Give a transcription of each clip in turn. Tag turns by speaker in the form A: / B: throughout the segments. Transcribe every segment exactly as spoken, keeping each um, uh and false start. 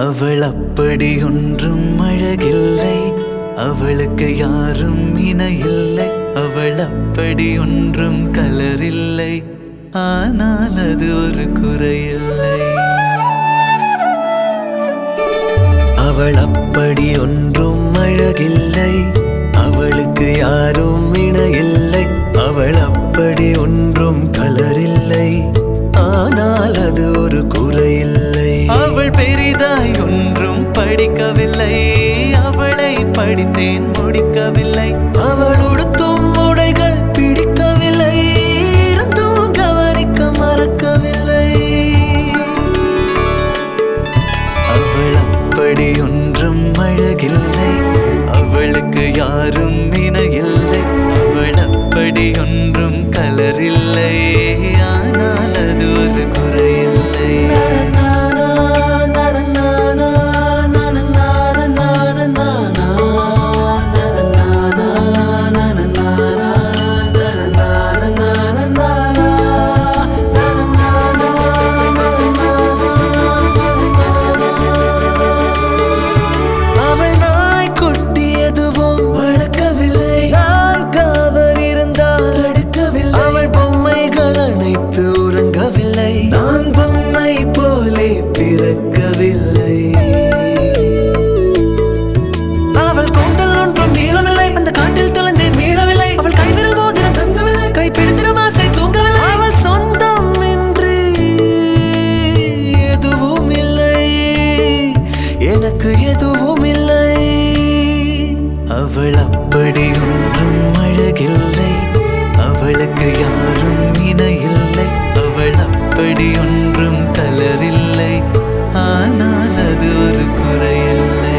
A: அவள் அப்படி ஒன்றும் அழகில்லை, அவளுக்கு யாரும் இணையில்லை. அவள் அப்படி ஒன்றும் கலரில்லை, ஆனால் அது ஒரு குறையில்லை. அவள் அப்படி ஒன்றும் அழகில்லை, அவளுக்கு யாரும் இணையில்லை. அவள் அப்படி ஒன்றும் கலரில்லை, ஆனால் அது ஒரு குறையில்லை. அவள் பெரிதாய் ஒன்றும் படிக்கவில்லை, அவளை படித்தேன் முடிக்கவில்லை. அவள் உடுத்தும் உடைகள் பிடிக்கவில்லை, இருந்தும் கவனிக்க மறக்கவில்லை. அவள் அப்படி ஒன்றும் அழகில்லை, அவளுக்கு யாரும் இணையில்லை. அவள் அப்படி ஒன்றும் கலரில்லை, ஆனால் அது ஒரு குறையில்லை. நான் பொம்மை போலே பிறக்கவில்லை. அவள் கூந்தல் ஒன்றும் நீளமில்லை, அந்த காட்டில் தொலைந்தேன் மீளவில்லை. அவள் கைவிரல் மோதிரம் தங்கவில்லை, கைப்பிடித்திடும் ஆசை தூங்கவில்லை. அவள் சொந்தம் என்று எதுவும் இல்லை, எனக்கு எதுவும் இல்லை. அவள் அப்படி ஒன்றும் அழகில்லை, அவளுக்கு யாரும் இணையில்லை. அவள் அப்படி ஒன்றும் கலரில்லை, ஆனால் அது ஒரு குறையில்லை.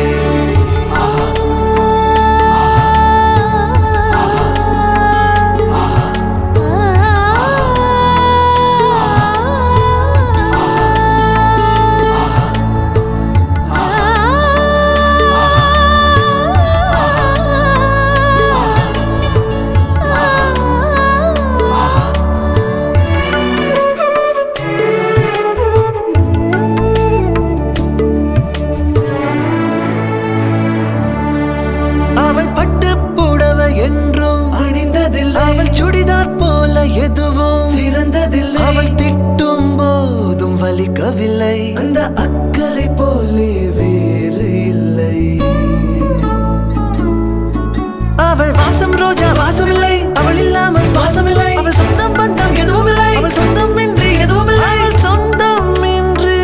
A: அவள் பட்டு புடவை என்றும் அணிந்ததில்லை, அவள் சுடிதார் போல எதுவும் சிறந்ததில்லை. அவள் திட்டும் போதும் வலிக்கவில்லை, அந்த அக்கறை போலே வேறு இல்லை. அவள் வாசம் ரோஜா வாசமில்லை, அவள் இல்லாமல் சுவாசமில்லை. அவள் சொந்தம் பந்தம் எதுவும் இல்லை, அவள் சொந்தம் இன்றி எதுவும் இல்லை. அவள் சொந்தம் இன்றி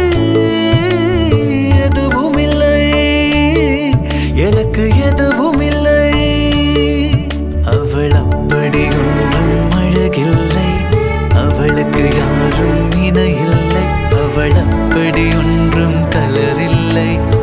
A: எதுவும் இல்லை, எனக்கு எதுவும் இல்லை. அவள் அப்படி ஒன்றும் அழகில்லை, அவளுக்கு யாரும் இணையில்லை. அவள் அப்படி ஒன்றும் கலரில்லை,